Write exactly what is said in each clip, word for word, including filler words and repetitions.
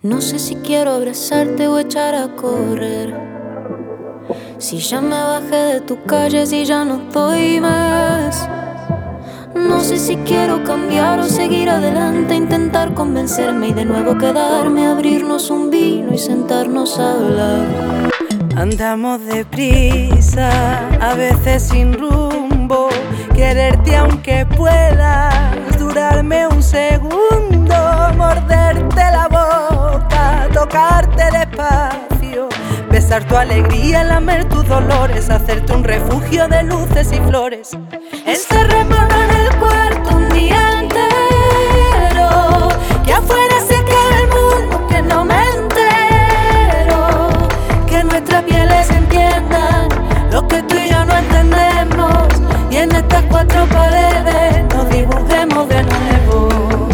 No sé si quiero abrazarte o echar a correr. Si ya me bajé de tu calle, si ya no estoy más. No sé si quiero cambiar o seguir adelante, intentar convencerme y de nuevo quedarme, abrirnos un vino y sentarnos a hablar. Andamos deprisa, a veces sin rumbo, quererte aunque puedas durarme un segundo, morderte la boca, tocarte despacio, besar tu alegría, lamer tus dolores, hacerte un refugio de luces y flores. Encerrémonos en el cuarto un día entero, que afuera se acabe el mundo, que no me entero, que nuestras pieles entiendan lo que tú y yo no entendemos, y en estas cuatro paredes nos dibujemos de nuevo.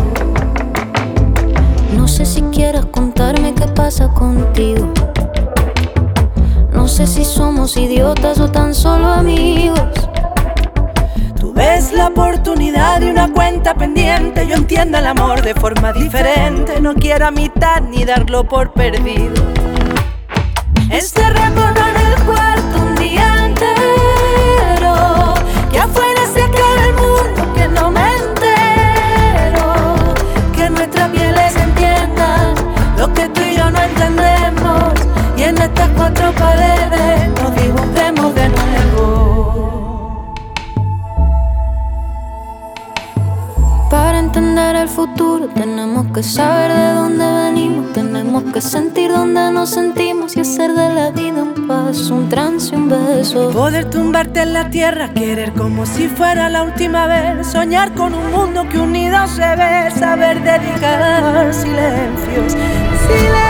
No sé si quieras contarme qué pasa contigo. No sé si somos idiotas o tan solo amigos. Tú ves la oportunidad de una cuenta pendiente, yo entiendo el amor de forma diferente. No quiero a mitad ni darlo por perdido. Encerrémonos en el cuarto un día entero, que afuera se acabe el mundo, que no me entero, que nuestras pieles entiendan lo que tú y yo no entendemos, y en estas cuatro paredes nos dibujemos de nuevo. Para entender el futuro tenemos que saber de dónde venimos, tenemos que sentir dónde nos sentimos y hacer de la vida un paso, un trance, un beso. Poder tumbarte en la tierra, querer como si fuera la última vez, soñar con un mundo que unido se ve, saber dedicar silencios, silencios.